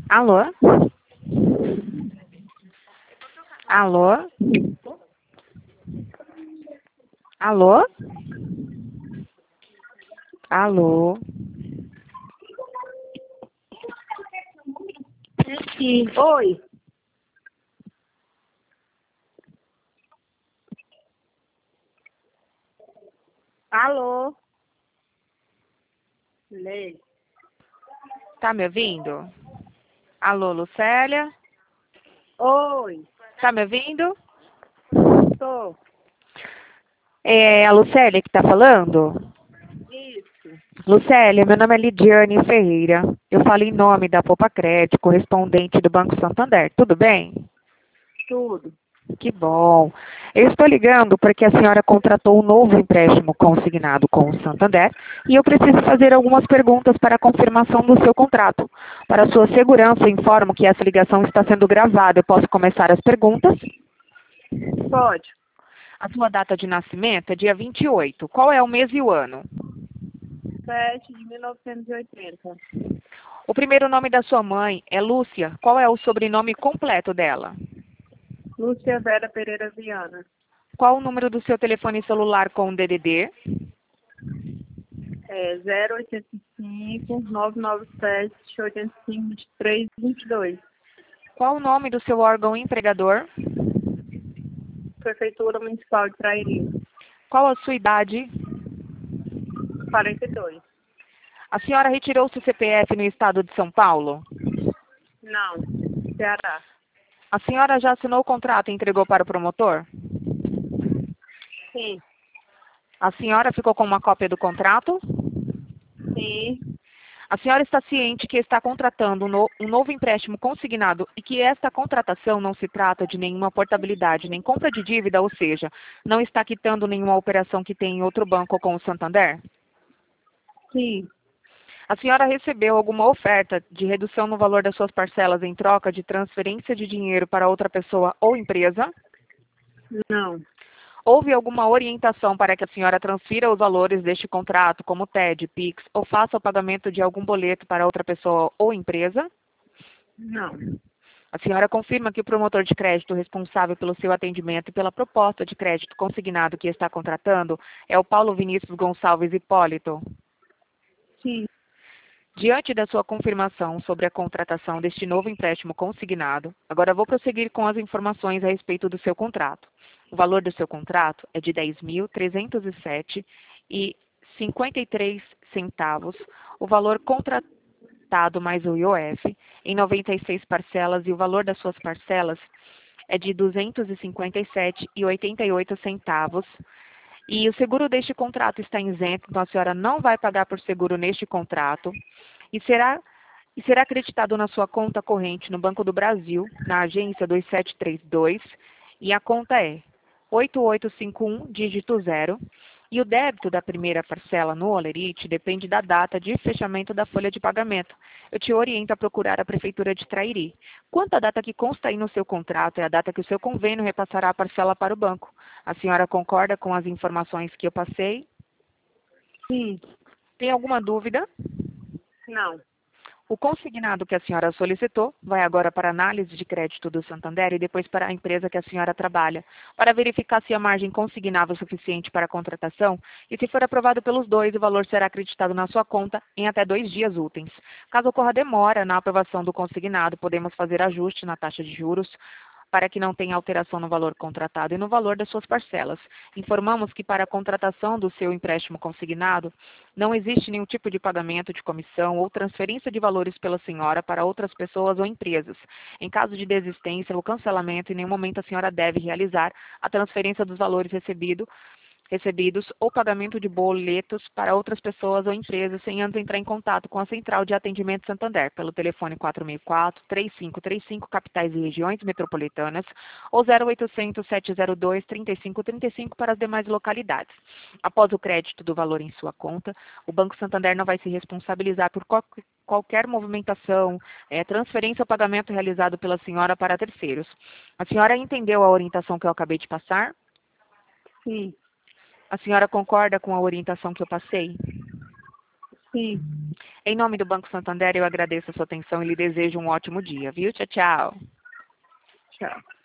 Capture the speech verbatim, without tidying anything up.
Alô? Alô? Alô? Alô? Sim. Oi. Alô? Lei. Tá me ouvindo? Alô, Lucélia? Oi. Tá me ouvindo? Tô. É a Lucélia que tá falando? Isso. Lucélia, meu nome é Lidiane Ferreira. Eu falo em nome da Poupa Crédito, correspondente do Banco Santander. Tudo bem? Tudo. Que bom. Eu estou ligando porque a senhora contratou um novo empréstimo consignado com o Santander e eu preciso fazer algumas perguntas para a confirmação do seu contrato. Para sua segurança, informo que essa ligação está sendo gravada. Eu posso começar as perguntas? Pode. A sua data de nascimento é dia vinte e oito. Qual é o mês e o ano? Sete de mil novecentos e oitenta. O primeiro nome da sua mãe é Lúcia. Qual é o sobrenome completo dela? Lúcia Vera Pereira Viana. Qual o número do seu telefone celular com D D D? É zero oitenta e cinco, nove nove sete, oitenta e cinco, vinte e três, vinte e dois. Qual o nome do seu órgão empregador? Prefeitura Municipal de Trairi. Qual a sua idade? quarenta e dois. A senhora retirou seu C P F no estado de São Paulo? Não. Ceará. A senhora já assinou o contrato e entregou para o promotor? Sim. A senhora ficou com uma cópia do contrato? Sim. A senhora está ciente que está contratando um, no, um novo empréstimo consignado e que esta contratação não se trata de nenhuma portabilidade, nem compra de dívida, ou seja, não está quitando nenhuma operação que tem em outro banco com o Santander? Sim. A senhora recebeu alguma oferta de redução no valor das suas parcelas em troca de transferência de dinheiro para outra pessoa ou empresa? Não. Houve alguma orientação para que a senhora transfira os valores deste contrato, como T E D, Pix, ou faça o pagamento de algum boleto para outra pessoa ou empresa? Não. A senhora confirma que o promotor de crédito responsável pelo seu atendimento e pela proposta de crédito consignado que está contratando é o Paulo Vinícius Gonçalves Hipólito? Sim. Diante da sua confirmação sobre a contratação deste novo empréstimo consignado, agora vou prosseguir com as informações a respeito do seu contrato. O valor do seu contrato é de dez mil trezentos e sete reais e cinquenta e três centavos, o valor contratado mais o I O F, em noventa e seis parcelas, e o valor das suas parcelas é de duzentos e cinquenta e sete reais e oitenta e oito centavos. E o seguro deste contrato está isento, então a senhora não vai pagar por seguro neste contrato e será, e será acreditado na sua conta corrente no Banco do Brasil, na agência dois sete três dois, e a conta é oito oito cinco um, dígito zero, e o débito da primeira parcela no Olerite depende da data de fechamento da folha de pagamento. Eu te oriento a procurar a Prefeitura de Trairi. Quanto à data que consta aí no seu contrato, é a data que o seu convênio repassará a parcela para o banco. A senhora concorda com as informações que eu passei? Sim. Tem alguma dúvida? Não. O consignado que a senhora solicitou vai agora para a análise de crédito do Santander e depois para a empresa que a senhora trabalha, para verificar se a margem consignável é suficiente para a contratação e, se for aprovado pelos dois, o valor será acreditado na sua conta em até dois dias úteis. Caso ocorra demora na aprovação do consignado, podemos fazer ajuste na taxa de juros para que não tenha alteração no valor contratado e no valor das suas parcelas. Informamos que para a contratação do seu empréstimo consignado, não existe nenhum tipo de pagamento de comissão ou transferência de valores pela senhora para outras pessoas ou empresas. Em caso de desistência ou cancelamento, em nenhum momento a senhora deve realizar a transferência dos valores recebido, recebidos ou pagamento de boletos para outras pessoas ou empresas sem antes entrar em contato com a Central de Atendimento Santander, pelo telefone quatro seis quatro, três cinco três cinco, capitais e regiões metropolitanas, ou zero oitocentos, sete zero dois, trinta e cinco trinta e cinco para as demais localidades. Após o crédito do valor em sua conta, o Banco Santander não vai se responsabilizar por qual, qualquer movimentação, é, transferência ou pagamento realizado pela senhora para terceiros. A senhora entendeu a orientação que eu acabei de passar? Sim. A senhora concorda com a orientação que eu passei? Sim. Em nome do Banco Santander, eu agradeço a sua atenção e lhe desejo um ótimo dia, viu? Tchau, tchau. Tchau.